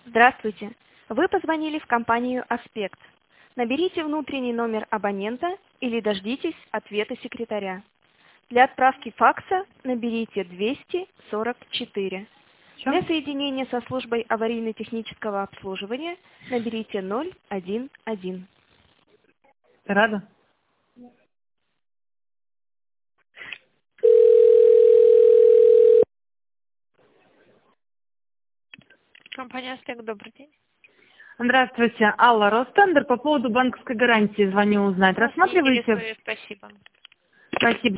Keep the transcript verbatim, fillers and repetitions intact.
Здравствуйте. Вы позвонили в компанию «Аспект». Наберите внутренний номер абонента или дождитесь ответа секретаря. Для отправки факса наберите двести сорок четыре. Чё? Для соединения со службой аварийно-технического обслуживания наберите ноль один один. Ты рада? Компания «Аспект», добрый день. Здравствуйте. Алла, Ростендер, по поводу банковской гарантии звоню узнать. Нас не Рассматриваете? интересует, спасибо. Спасибо.